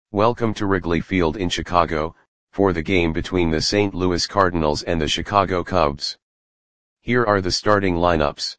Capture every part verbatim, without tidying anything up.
Welcome to Wrigley Field in Chicago, for the game between the Saint Louis Cardinals and the Chicago Cubs. Here are the starting lineups.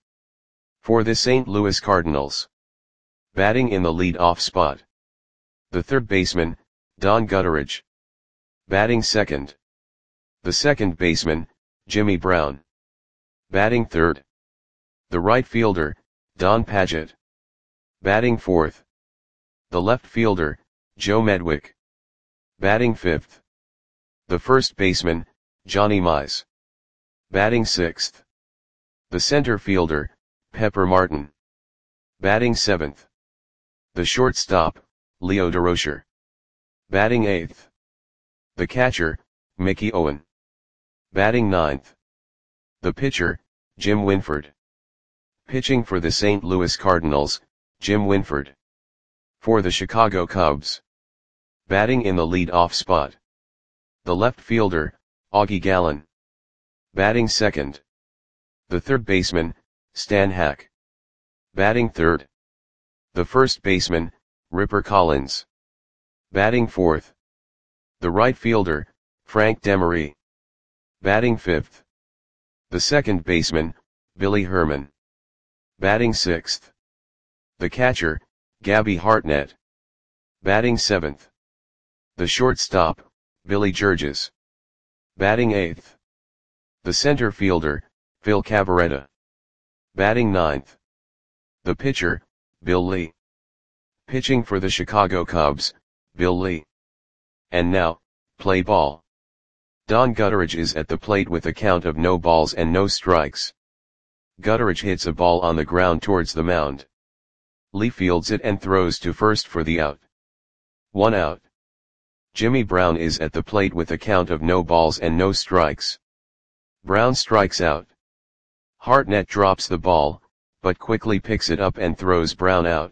For the Saint Louis Cardinals. Batting in the lead-off spot. The third baseman, Don Gutteridge. Batting second. The second baseman, Jimmy Brown. Batting third. The right fielder, Don Padgett. Batting fourth. The left fielder, Joe Medwick. Batting fifth. The first baseman, Johnny Mize. Batting sixth. The center fielder, Pepper Martin. Batting seventh. The shortstop, Leo Durocher. Batting eighth. The catcher, Mickey Owen. Batting ninth. The pitcher, Jim Winford. Pitching for the Saint Louis Cardinals, Jim Winford. For the Chicago Cubs. Batting in the lead-off spot. The left fielder, Augie Gallen. Batting second. The third baseman, Stan Hack. Batting third. The first baseman, Ripper Collins. Batting fourth. The right fielder, Frank Demery. Batting fifth. The second baseman, Billy Herman. Batting sixth. The catcher, Gabby Hartnett. Batting seventh. The shortstop, Billy Georges. Batting eighth. The center fielder, Phil Cavarretta. Batting ninth. The pitcher, Bill Lee. Pitching for the Chicago Cubs, Bill Lee. And now, play ball. Don Gutteridge is at the plate with a count of no balls and no strikes. Gutteridge hits a ball on the ground towards the mound. Lee fields it and throws to first for the out. One out. Jimmy Brown is at the plate with a count of no balls and no strikes. Brown strikes out. Hartnett drops the ball, but quickly picks it up and throws Brown out.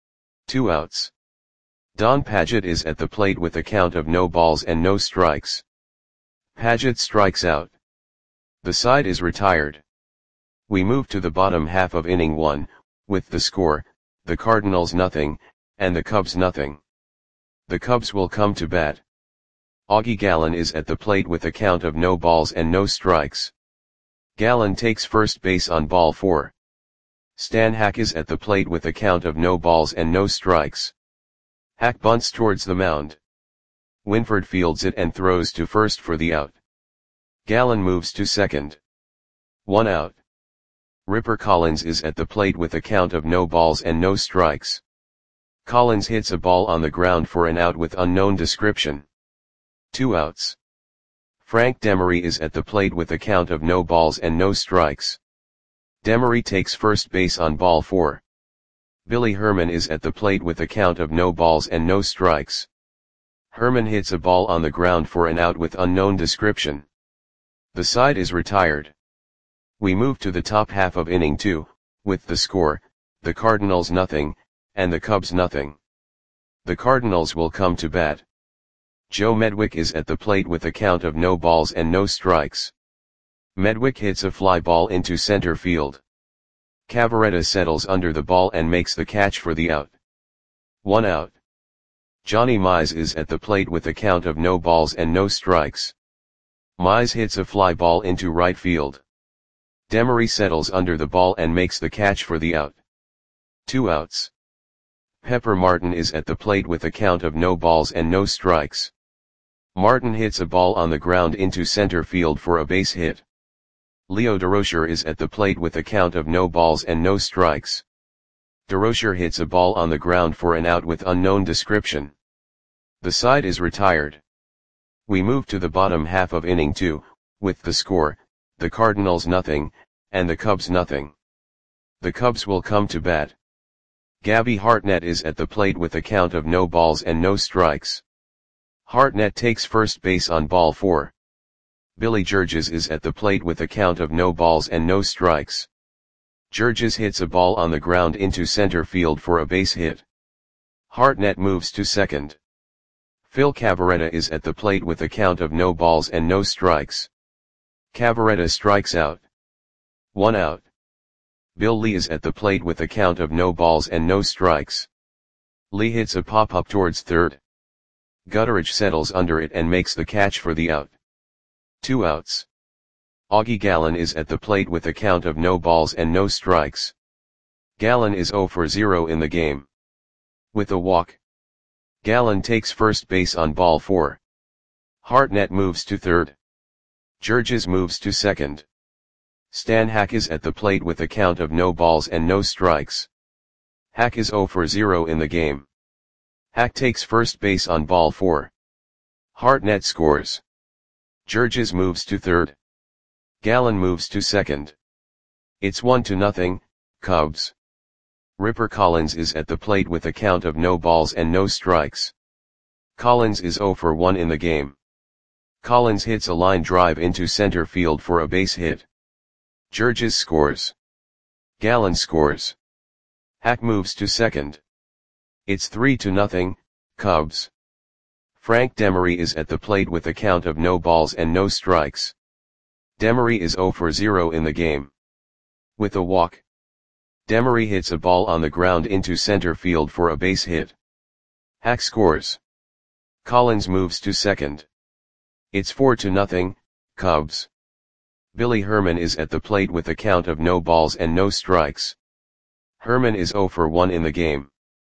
Two outs. Don Padgett is at the plate with a count of no balls and no strikes. Padgett strikes out. The side is retired. We move to the bottom half of inning one, with the score, the Cardinals nothing, and the Cubs nothing. The Cubs will come to bat. Augie Gallen is at the plate with a count of no balls and no strikes. Gallen takes first base on ball four. Stan Hack is at the plate with a count of no balls and no strikes. Hack bunts towards the mound. Winford fields it and throws to first for the out. Gallen moves to second. One out. Ripper Collins is at the plate with a count of no balls and no strikes. Collins hits a ball on the ground for an out with unknown description. Two outs. Frank Demery is at the plate with a count of no balls and no strikes. Demery takes first base on ball four. Billy Herman is at the plate with a count of no balls and no strikes. Herman hits a ball on the ground for an out with unknown description. The side is retired. We move to the top half of inning two, with the score, the Cardinals nothing, and the Cubs nothing. The Cardinals will come to bat. Joe Medwick is at the plate with a count of no balls and no strikes. Medwick hits a fly ball into center field. Cavarretta settles under the ball and makes the catch for the out. One out. Johnny Mize is at the plate with a count of no balls and no strikes. Mize hits a fly ball into right field. Demery settles under the ball and makes the catch for the out. Two outs. Pepper Martin is at the plate with a count of no balls and no strikes. Martin hits a ball on the ground into center field for a base hit. Leo Durocher is at the plate with a count of no balls and no strikes. Durocher hits a ball on the ground for an out with unknown description. The side is retired. We move to the bottom half of inning two, with the score, the Cardinals nothing, and the Cubs nothing. The Cubs will come to bat. Gabby Hartnett is at the plate with a count of no balls and no strikes. Hartnett takes first base on ball four. Billy Georges is at the plate with a count of no balls and no strikes. Georges hits a ball on the ground into center field for a base hit. Hartnett moves to second. Phil Cavarretta is at the plate with a count of no balls and no strikes. Cavarretta strikes out. One out. Bill Lee is at the plate with a count of no balls and no strikes. Lee hits a pop-up towards third. Gutteridge settles under it and makes the catch for the out. Two outs. Augie Gallen is at the plate with a count of no balls and no strikes. Gallen is zero for zero in the game. With a walk, Gallen takes first base on ball four. Hartnett moves to third. Georges moves to second. Stan Hack is at the plate with a count of no balls and no strikes. Hack is zero for zero in the game. Hack takes first base on ball four. Hartnett scores. Georges moves to third. Gallen moves to second. It's one to nothing, Cubs. Ripper Collins is at the plate with a count of no balls and no strikes. Collins is zero for one in the game. Collins hits a line drive into center field for a base hit. Georges scores. Gallen scores. Hack moves to second. It's three to nothing, Cubs. Frank Demery is at the plate with a count of no balls and no strikes. Demery is zero for zero in the game. With a walk, Demery hits a ball on the ground into center field for a base hit. Hack scores. Collins moves to second. It's four to nothing, Cubs. Billy Herman is at the plate with a count of no balls and no strikes. Herman is zero for one in the game.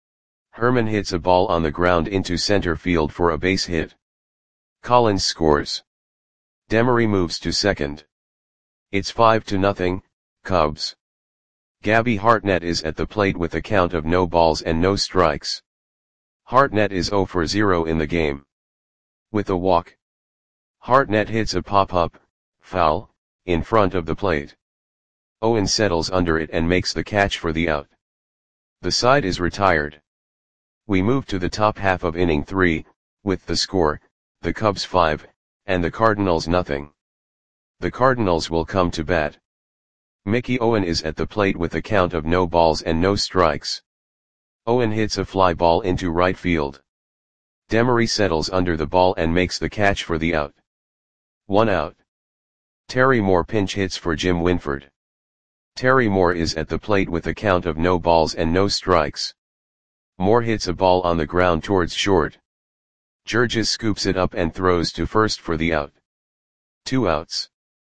Herman hits a ball on the ground into center field for a base hit. Collins scores. Demery moves to second. It's five to nothing, Cubs. Gabby Hartnett is at the plate with a count of no balls and no strikes. Hartnett is zero for zero in the game. With a walk, Hartnett hits a pop-up, foul, in front of the plate. Owen settles under it and makes the catch for the out. The side is retired. We move to the top half of inning three, with the score, the Cubs five, and the Cardinals nothing. The Cardinals will come to bat. Mickey Owen is at the plate with a count of no balls and no strikes. Owen hits a fly ball into right field. Demery settles under the ball and makes the catch for the out. One out. Terry Moore pinch hits for Jim Winford. Terry Moore is at the plate with a count of no balls and no strikes. Moore hits a ball on the ground towards short. Georges scoops it up and throws to first for the out. Two outs.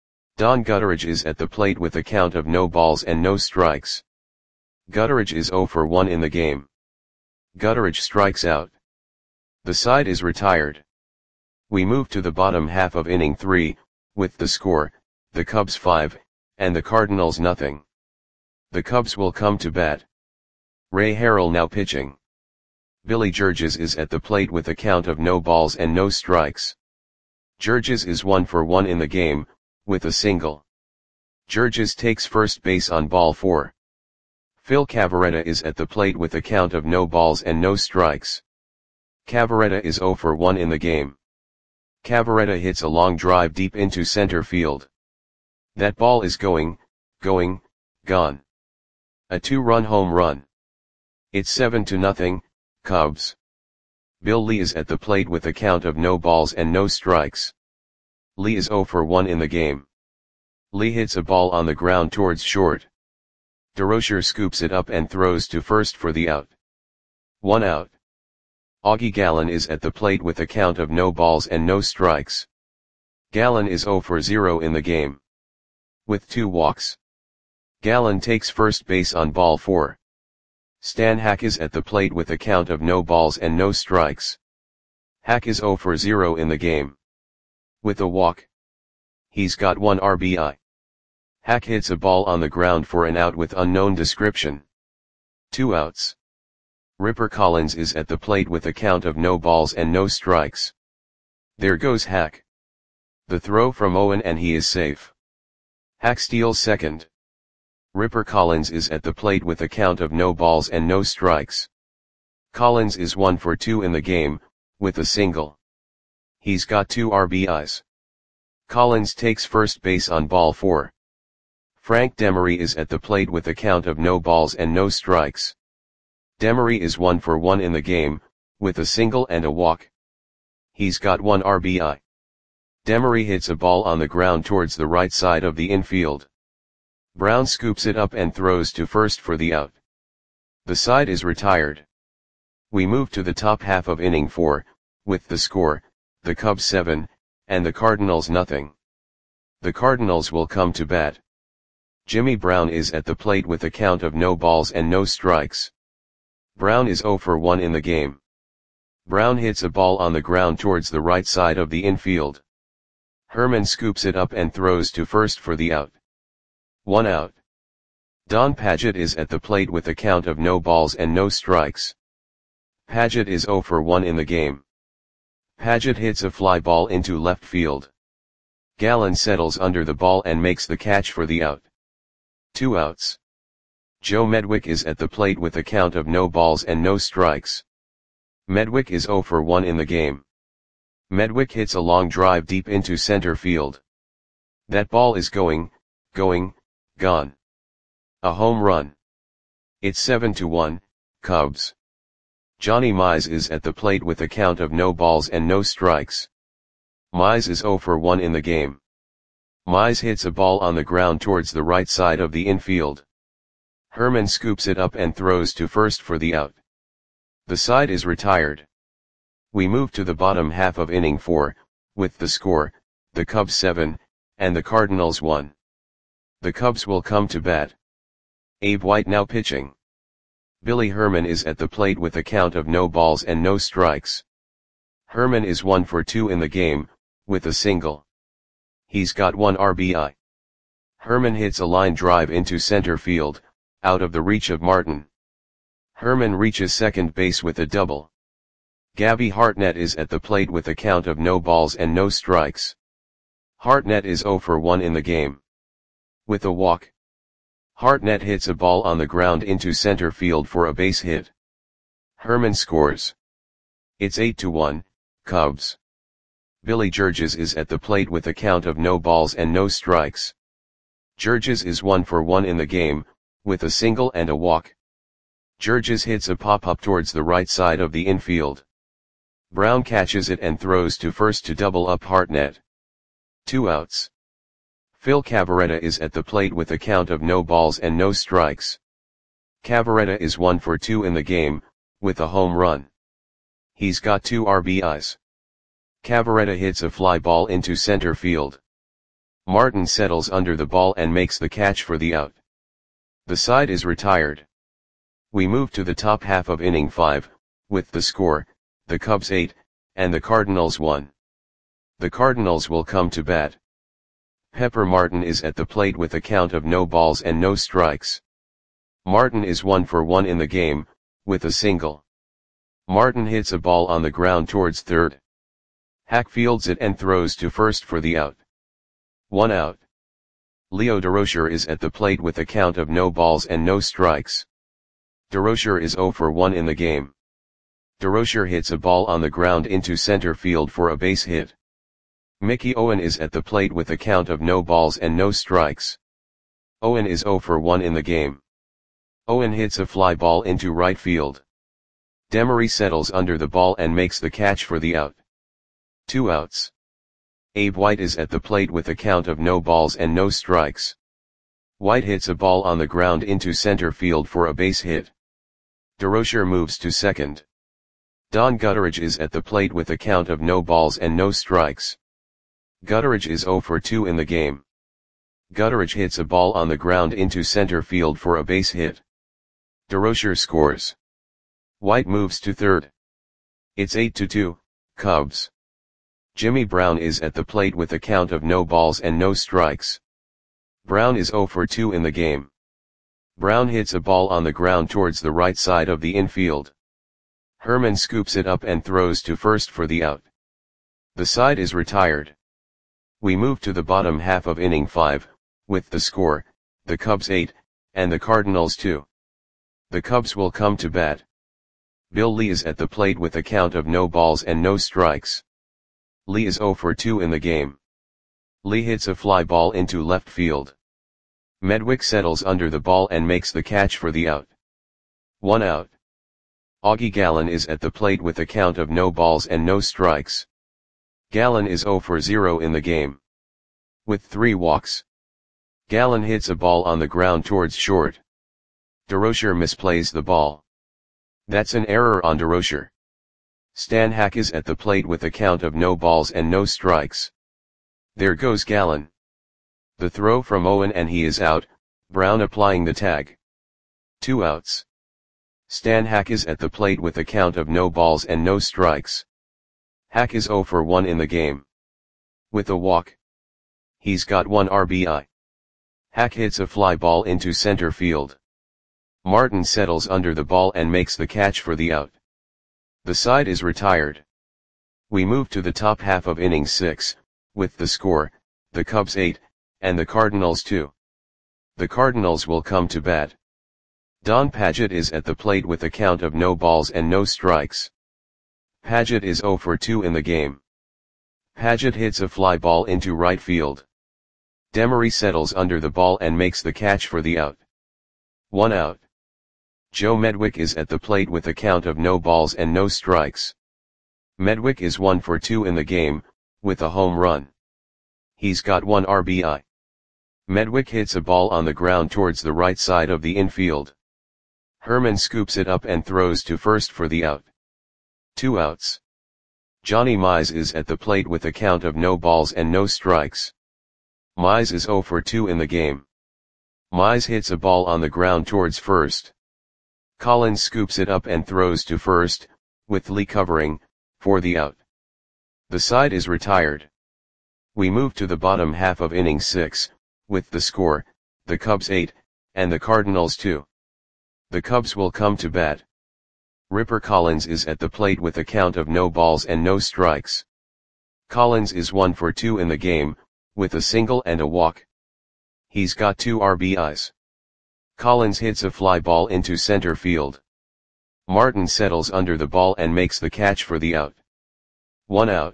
Don Gutteridge is at the plate with a count of no balls and no strikes. Gutteridge is zero for one in the game. Gutteridge strikes out. The side is retired. We move to the bottom half of inning three, with the score, the Cubs five, and the Cardinals nothing. The Cubs will come to bat. Ray Harrell now pitching. Billy Georges is at the plate with a count of no balls and no strikes. Georges is one for one in the game, with a single. Georges takes first base on ball four. Phil Cavarretta is at the plate with a count of no balls and no strikes. Cavarretta is zero for one in the game. Cavarretta hits a long drive deep into center field. That ball is going, going, gone. A two-run home run. It's seven to nothing, Cubs. Bill Lee is at the plate with a count of no balls and no strikes. Lee is zero for one in the game. Lee hits a ball on the ground towards short. DeRocher scoops it up and throws to first for the out. One out. Augie Gallen is at the plate with a count of no balls and no strikes. Gallen is zero for zero in the game. With two walks, Gallen takes first base on ball four. Stan Hack is at the plate with a count of no balls and no strikes. Hack is zero for zero in the game. With a walk, he's got one R B I. Hack hits a ball on the ground for an out with unknown description. Two outs. Ripper Collins is at the plate with a count of no balls and no strikes. There goes Hack. The throw from Owen and he is safe. Hack steals second. Ripper Collins is at the plate with a count of no balls and no strikes. Collins is one for two in the game, with a single. He's got two R B Is. Collins takes first base on ball four. Frank Demery is at the plate with a count of no balls and no strikes. Demery is one for one in the game, with a single and a walk. He's got one R B I. Demery hits a ball on the ground towards the right side of the infield. Brown scoops it up and throws to first for the out. The side is retired. We move to the top half of inning four, with the score, the Cubs seven, and the Cardinals nothing. The Cardinals will come to bat. Jimmy Brown is at the plate with a count of no balls and no strikes. Brown is zero for one in the game. Brown hits a ball on the ground towards the right side of the infield. Herman scoops it up and throws to first for the out. One out. Don Padgett is at the plate with a count of no balls and no strikes. Padgett is zero for one in the game. Padgett hits a fly ball into left field. Gallen settles under the ball and makes the catch for the out. Two outs. Joe Medwick is at the plate with a count of no balls and no strikes. Medwick is zero for one in the game. Medwick hits a long drive deep into center field. That ball is going, going, gone. A home run. It's seven to one, Cubs. Johnny Mize is at the plate with a count of no balls and no strikes. Mize is zero for one in the game. Mize hits a ball on the ground towards the right side of the infield. Herman scoops it up and throws to first for the out. The side is retired. We move to the bottom half of inning four, with the score, the Cubs seven, and the Cardinals one. The Cubs will come to bat. Abe White now pitching. Billy Herman is at the plate with a count of no balls and no strikes. Herman is one for two in the game, with a single. He's got one R B I. Herman hits a line drive into center field, out of the reach of Martin. Herman reaches second base with a double. Gabby Hartnett is at the plate with a count of no balls and no strikes. Hartnett is zero for one in the game. With a walk. Hartnett hits a ball on the ground into center field for a base hit. Herman scores. It's eight to one, Cubs. Billy Georges is at the plate with a count of no balls and no strikes. Georges is one for one in the game, with a single and a walk. Georges hits a pop-up towards the right side of the infield. Brown catches it and throws to first to double up Hartnett. Two outs. Phil Cavarretta is at the plate with a count of no balls and no strikes. Cavarretta is one for two in the game, with a home run. He's got two R B Is. Cavarretta hits a fly ball into center field. Martin settles under the ball and makes the catch for the out. The side is retired. We move to the top half of inning five, with the score, the Cubs eight, and the Cardinals one. The Cardinals will come to bat. Pepper Martin is at the plate with a count of no balls and no strikes. Martin is one for one in the game, with a single. Martin hits a ball on the ground towards third. Hack fields it and throws to first for the out. One out. Leo Durocher is at the plate with a count of no balls and no strikes. Durocher is zero for one in the game. Durocher hits a ball on the ground into center field for a base hit. Mickey Owen is at the plate with a count of no balls and no strikes. Owen is zero for one in the game. Owen hits a fly ball into right field. Demery settles under the ball and makes the catch for the out. Two outs. Abe White is at the plate with a count of no balls and no strikes. White hits a ball on the ground into center field for a base hit. Durocher moves to second. Don Gutteridge is at the plate with a count of no balls and no strikes. Gutteridge is zero for two in the game. Gutteridge hits a ball on the ground into center field for a base hit. Durocher scores. White moves to third. It's eight to two, Cubs. Jimmy Brown is at the plate with a count of no balls and no strikes. Brown is zero for two in the game. Brown hits a ball on the ground towards the right side of the infield. Herman scoops it up and throws to first for the out. The side is retired. We move to the bottom half of inning five, with the score, the Cubs eight, and the Cardinals two. The Cubs will come to bat. Bill Lee is at the plate with a count of no balls and no strikes. Lee is zero for two in the game. Lee hits a fly ball into left field. Medwick settles under the ball and makes the catch for the out. One out. Augie Gallen is at the plate with a count of no balls and no strikes. Gallen is zero for zero in the game. With three walks. Gallen hits a ball on the ground towards short. Durocher misplays the ball. That's an error on Durocher. Stan Hack is at the plate with a count of no balls and no strikes. There goes Gallen. The throw from Owen and he is out, Brown applying the tag. Two outs. Stan Hack is at the plate with a count of no balls and no strikes. Hack is oh for one in the game. With a walk. He's got one R B I. Hack hits a fly ball into center field. Martin settles under the ball and makes the catch for the out. The side is retired. We move to the top half of inning six, with the score, the Cubs eight, and the Cardinals two. The Cardinals will come to bat. Don Padgett is at the plate with a count of no balls and no strikes. Padgett is oh for two in the game. Padgett hits a fly ball into right field. Demery settles under the ball and makes the catch for the out. One out. Joe Medwick is at the plate with a count of no balls and no strikes. Medwick is one for two in the game, with a home run. He's got one R B I. Medwick hits a ball on the ground towards the right side of the infield. Herman scoops it up and throws to first for the out. Two outs. Johnny Mize is at the plate with a count of no balls and no strikes. Mize is oh for two in the game. Mize hits a ball on the ground towards first. Collins scoops it up and throws to first, with Lee covering, for the out. The side is retired. We move to the bottom half of inning six, with the score, the Cubs eight, and the Cardinals two. The Cubs will come to bat. Ripper Collins is at the plate with a count of no balls and no strikes. Collins is one for two in the game, with a single and a walk. He's got two R B Is. Collins hits a fly ball into center field. Martin settles under the ball and makes the catch for the out. One out.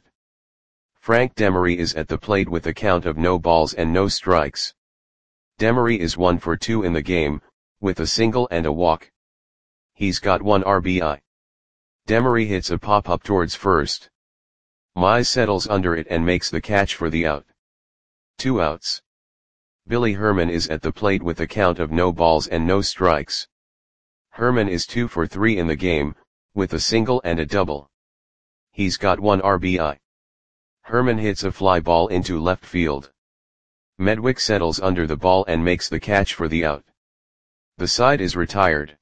Frank Demery is at the plate with a count of no balls and no strikes. Demery is one for two in the game, with a single and a walk. He's got one R B I. Demery hits a pop-up towards first. Mize settles under it and makes the catch for the out. Two outs. Billy Herman is at the plate with a count of no balls and no strikes. Herman is two for three in the game, with a single and a double. He's got one R B I. Herman hits a fly ball into left field. Medwick settles under the ball and makes the catch for the out. The side is retired.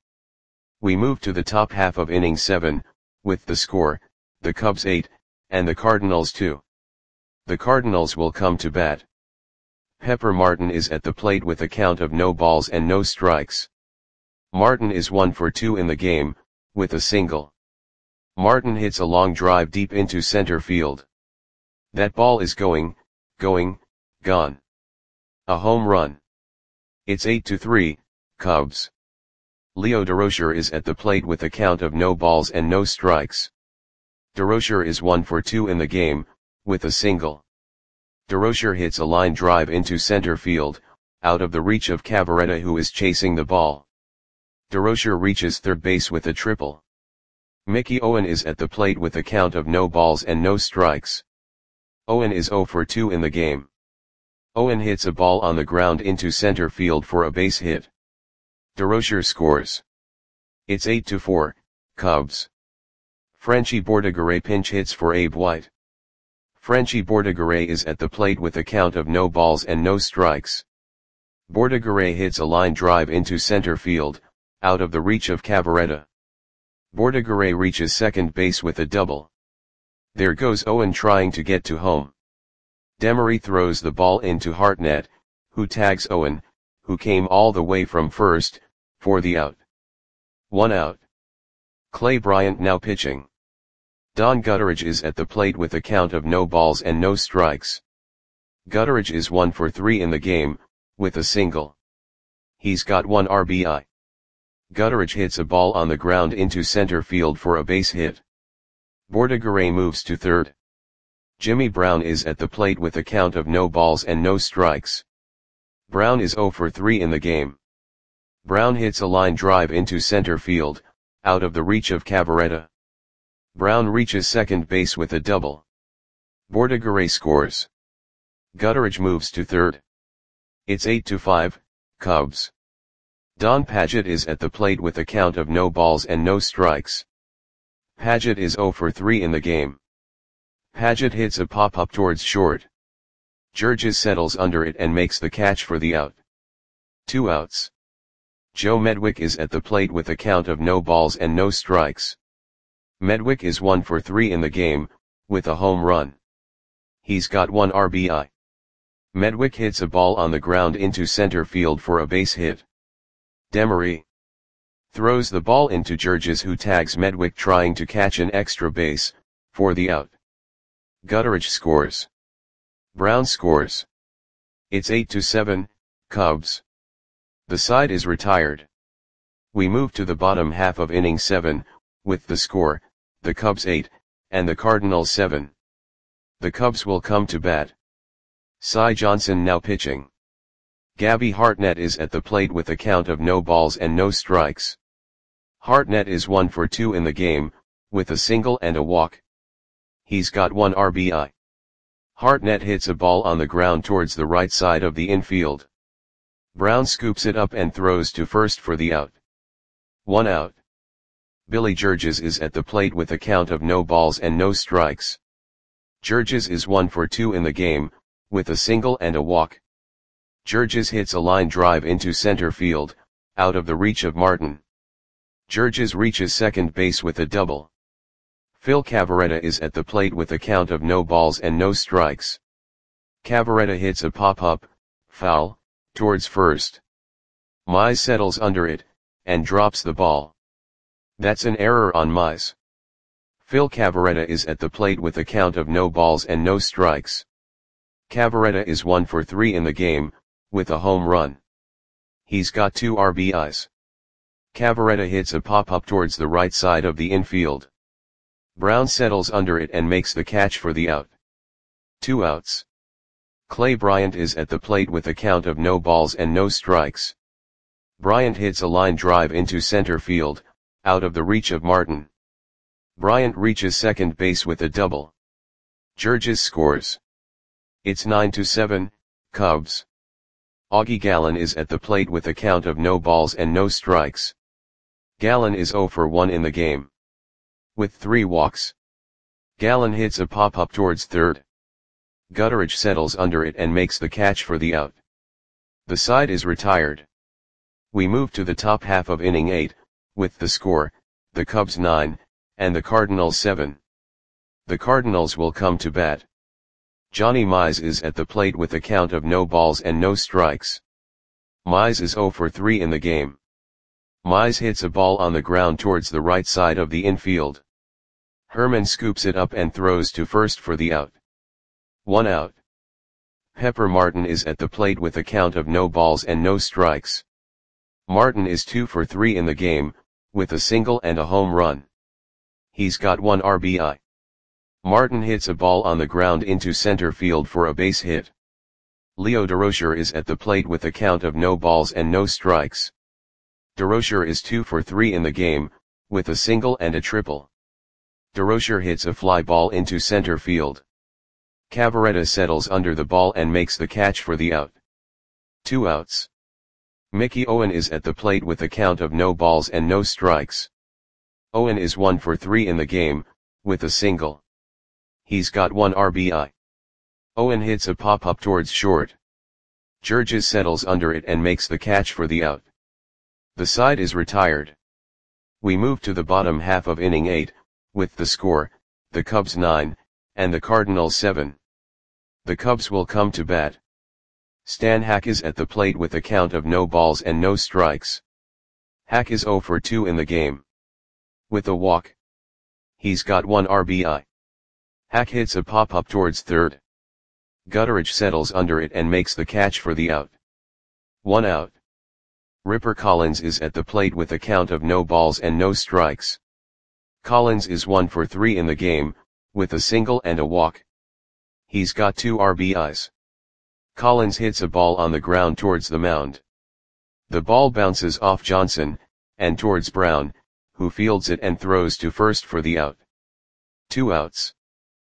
We move to the top half of inning seven, with the score, the Cubs eight, and the Cardinals two. The Cardinals will come to bat. Pepper Martin is at the plate with a count of no balls and no strikes. Martin is one for two in the game, with a single. Martin hits a long drive deep into center field. That ball is going, going, gone. A home run. It's eight to three, Cubs. Leo Durocher is at the plate with a count of no balls and no strikes. Durocher is one for two in the game, with a single. Durocher hits a line drive into center field, out of the reach of Cavaretta who is chasing the ball. Durocher reaches third base with a triple. Mickey Owen is at the plate with a count of no balls and no strikes. Owen is oh for two in the game. Owen hits a ball on the ground into center field for a base hit. Durocher scores. It's eight to four, Cubs. Frenchy Bordegaray pinch hits for Abe White. Frenchy Bordegaray is at the plate with a count of no balls and no strikes. Bordegaray hits a line drive into center field, out of the reach of Cavaretta. Bordegaray reaches second base with a double. There goes Owen trying to get to home. Demery throws the ball into Hartnett, who tags Owen, who came all the way from first, for the out. One out. Clay Bryant now pitching. Don Gutteridge is at the plate with a count of no balls and no strikes. Gutteridge is one for three in the game, with a single. He's got one R B I. Gutteridge hits a ball on the ground into center field for a base hit. Bordegaray moves to third. Jimmy Brown is at the plate with a count of no balls and no strikes. Brown is oh for three in the game. Brown hits a line drive into center field, out of the reach of Cavaretta. Brown reaches second base with a double. Bordegaray scores. Gutteridge moves to third. It's eight to five, Cubs. Don Padgett is at the plate with a count of no balls and no strikes. Paget is zero for three in the game. Paget hits a pop-up towards short. Georges settles under it and makes the catch for the out. Two outs. Joe Medwick is at the plate with a count of no balls and no strikes. Medwick is one for three in the game, with a home run. He's got one R B I. Medwick hits a ball on the ground into center field for a base hit. Demery throws the ball into Georges, who tags Medwick trying to catch an extra base, for the out. Gutteridge scores. Brown scores. It's eight to seven, Cubs. The side is retired. We move to the bottom half of inning seven, with the score, the Cubs eight, and the Cardinals seven. The Cubs will come to bat. Cy Johnson now pitching. Gabby Hartnett is at the plate with a count of no balls and no strikes. Hartnett is one for two in the game, with a single and a walk. He's got one R B I. Hartnett hits a ball on the ground towards the right side of the infield. Brown scoops it up and throws to first for the out. One out. Billy Georges is at the plate with a count of no balls and no strikes. Georges is one for two in the game, with a single and a walk. Georges hits a line drive into center field, out of the reach of Martin. Georges reaches second base with a double. Phil Cavarretta is at the plate with a count of no balls and no strikes. Cavarretta hits a pop-up, foul, towards first. Mize settles under it, and drops the ball. That's an error on Mize. Phil Cavarretta is at the plate with a count of no balls and no strikes. Cavarretta is one for three in the game, with a home run. He's got two R B Is. Cavarretta hits a pop-up towards the right side of the infield. Brown settles under it and makes the catch for the out. Two outs. Clay Bryant is at the plate with a count of no balls and no strikes. Bryant hits a line drive into center field, out of the reach of Martin. Bryant reaches second base with a double. Georges scores. It's nine to seven, Cubs. Augie Gallen is at the plate with a count of no balls and no strikes. Gallen is zero for one in the game. With three walks. Gallen hits a pop-up towards third. Gutteridge settles under it and makes the catch for the out. The side is retired. We move to the top half of inning eight, with the score, the Cubs nine, and the Cardinals seven. The Cardinals will come to bat. Johnny Mize is at the plate with a count of no balls and no strikes. Mize is zero for three in the game. Mize hits a ball on the ground towards the right side of the infield. Herman scoops it up and throws to first for the out. One out. Pepper Martin is at the plate with a count of no balls and no strikes. Martin is two for three in the game, with a single and a home run. He's got one R B I. Martin hits a ball on the ground into center field for a base hit. Leo Durocher is at the plate with a count of no balls and no strikes. Durocher is two for three in the game, with a single and a triple. Durocher hits a fly ball into center field. Cavarretta settles under the ball and makes the catch for the out. Two outs. Mickey Owen is at the plate with a count of no balls and no strikes. Owen is one for three in the game, with a single. He's got one R B I. Owen hits a pop-up towards short. Georges settles under it and makes the catch for the out. The side is retired. We move to the bottom half of inning eight, with the score, the Cubs nine, and the Cardinals seven. The Cubs will come to bat. Stan Hack is at the plate with a count of no balls and no strikes. Hack is zero for two in the game. With a walk. He's got one R B I. Hack hits a pop-up towards third. Gutteridge settles under it and makes the catch for the out. One out. Ripper Collins is at the plate with a count of no balls and no strikes. Collins is one for three in the game, with a single and a walk. He's got two R B Is. Collins hits a ball on the ground towards the mound. The ball bounces off Johnson, and towards Brown, who fields it and throws to first for the out. Two outs.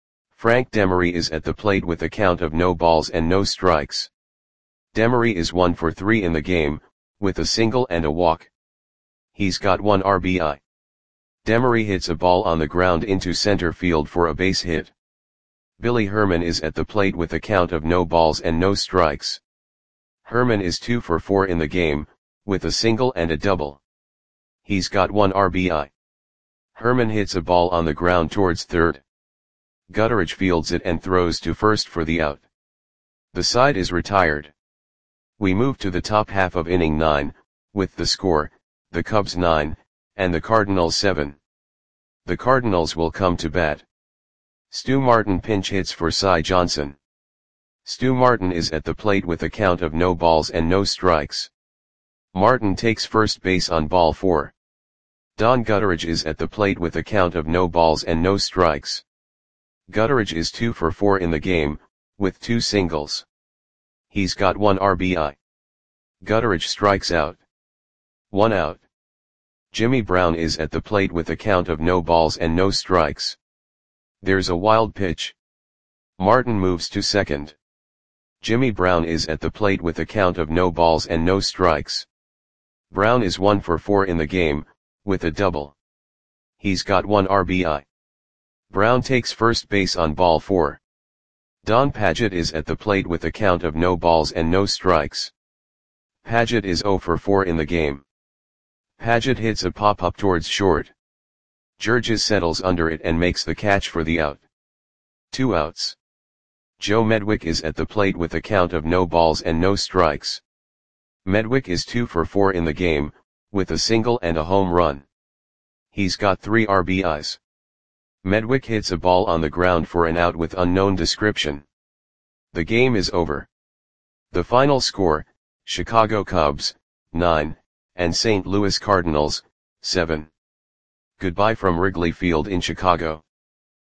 Frank Demery is at the plate with a count of no balls and no strikes. Demery is one for three in the game, with a single and a walk. He's got one R B I. Demery hits a ball on the ground into center field for a base hit. Billy Herman is at the plate with a count of no balls and no strikes. Herman is two for four in the game, with a single and a double. He's got one R B I. Herman hits a ball on the ground towards third. Gutteridge fields it and throws to first for the out. The side is retired. We move to the top half of inning nine, with the score, the Cubs nine, and the Cardinals seven. The Cardinals will come to bat. Stu Martin pinch hits for Cy Johnson. Stu Martin is at the plate with a count of no balls and no strikes. Martin takes first base on ball four. Don Gutteridge is at the plate with a count of no balls and no strikes. Gutteridge is two for four in the game, with two singles. He's got one R B I. Gutteridge strikes out. One out. Jimmy Brown is at the plate with a count of no balls and no strikes. There's a wild pitch. Martin moves to second. Jimmy Brown is at the plate with a count of no balls and no strikes. Brown is one for four in the game, with a double. He's got one R B I. Brown takes first base on ball four. Don Padgett is at the plate with a count of no balls and no strikes. Padgett is zero for four in the game. Padgett hits a pop-up towards short. Georges settles under it and makes the catch for the out. Two outs. Joe Medwick is at the plate with a count of no balls and no strikes. Medwick is two for four in the game, with a single and a home run. He's got three R B Is. Medwick hits a ball on the ground for an out with unknown description. The game is over. The final score, Chicago Cubs, nine, and Saint Louis Cardinals, seven. Goodbye from Wrigley Field in Chicago.